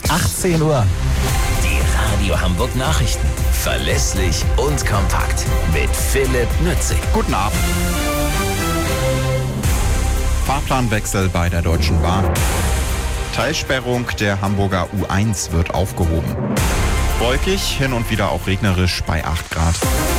18 Uhr. Die Radio Hamburg Nachrichten. Verlässlich und kompakt. Mit Philipp Nützig. Guten Abend. Fahrplanwechsel bei der Deutschen Bahn. Teilsperrung der Hamburger U1 wird aufgehoben. Wolkig, hin und wieder auch regnerisch bei 8 Grad.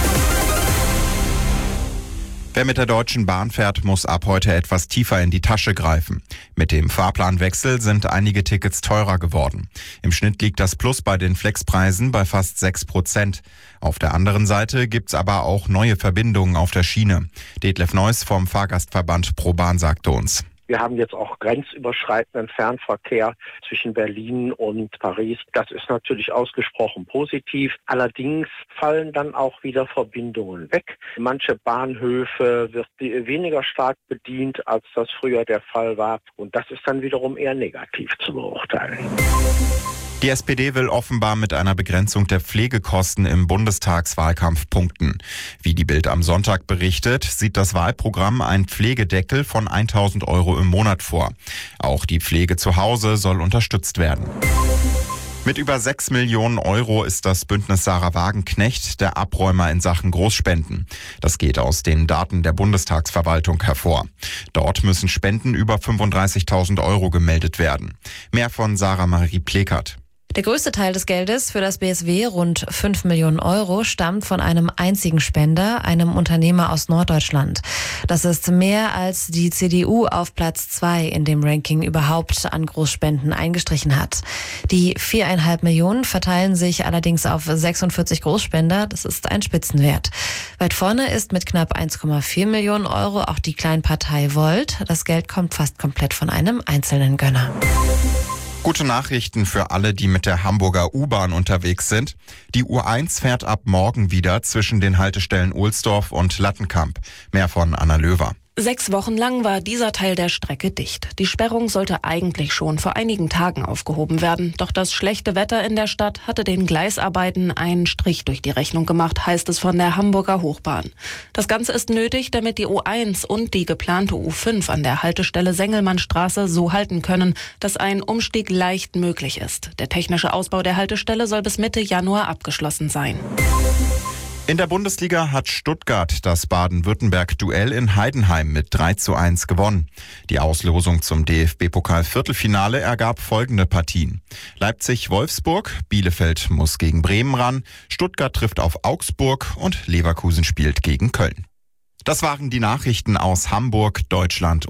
Wer mit der Deutschen Bahn fährt, muss ab heute etwas tiefer in die Tasche greifen. Mit dem Fahrplanwechsel sind einige Tickets teurer geworden. Im Schnitt liegt das Plus bei den Flexpreisen bei fast 6%. Auf der anderen Seite gibt's aber auch neue Verbindungen auf der Schiene. Detlef Neuss vom Fahrgastverband ProBahn sagte uns: Wir haben jetzt auch grenzüberschreitenden Fernverkehr zwischen Berlin und Paris. Das ist natürlich ausgesprochen positiv. Allerdings fallen dann auch wieder Verbindungen weg. Manche Bahnhöfe wird weniger stark bedient, als das früher der Fall war. Und das ist dann wiederum eher negativ zu beurteilen. Die SPD will offenbar mit einer Begrenzung der Pflegekosten im Bundestagswahlkampf punkten. Wie die Bild am Sonntag berichtet, sieht das Wahlprogramm einen Pflegedeckel von 1.000 € im Monat vor. Auch die Pflege zu Hause soll unterstützt werden. Mit über 6 Millionen € ist das Bündnis Sarah Wagenknecht der Abräumer in Sachen Großspenden. Das geht aus den Daten der Bundestagsverwaltung hervor. Dort müssen Spenden über 35.000 € gemeldet werden. Mehr von Sarah Marie Plekert. Der größte Teil des Geldes für das BSW, rund 5 Millionen €, stammt von einem einzigen Spender, einem Unternehmer aus Norddeutschland. Das ist mehr als die CDU auf Platz 2 in dem Ranking überhaupt an Großspenden eingestrichen hat. Die 4,5 Millionen verteilen sich allerdings auf 46 Großspender. Das ist ein Spitzenwert. Weit vorne ist mit knapp 1,4 Millionen € auch die Kleinpartei Volt. Das Geld kommt fast komplett von einem einzelnen Gönner. Gute Nachrichten für alle, die mit der Hamburger U-Bahn unterwegs sind. Die U1 fährt ab morgen wieder zwischen den Haltestellen Ohlsdorf und Lattenkamp. Mehr von Anna Löwer. 6 Wochen lang war dieser Teil der Strecke dicht. Die Sperrung sollte eigentlich schon vor einigen Tagen aufgehoben werden. Doch das schlechte Wetter in der Stadt hatte den Gleisarbeiten einen Strich durch die Rechnung gemacht, heißt es von der Hamburger Hochbahn. Das Ganze ist nötig, damit die U1 und die geplante U5 an der Haltestelle Sengelmannstraße so halten können, dass ein Umstieg leicht möglich ist. Der technische Ausbau der Haltestelle soll bis Mitte Januar abgeschlossen sein. In der Bundesliga hat Stuttgart das Baden-Württemberg-Duell in Heidenheim mit 3:1 gewonnen. Die Auslosung zum DFB-Pokal-Viertelfinale ergab folgende Partien: Leipzig-Wolfsburg, Bielefeld muss gegen Bremen ran, Stuttgart trifft auf Augsburg und Leverkusen spielt gegen Köln. Das waren die Nachrichten aus Hamburg, Deutschland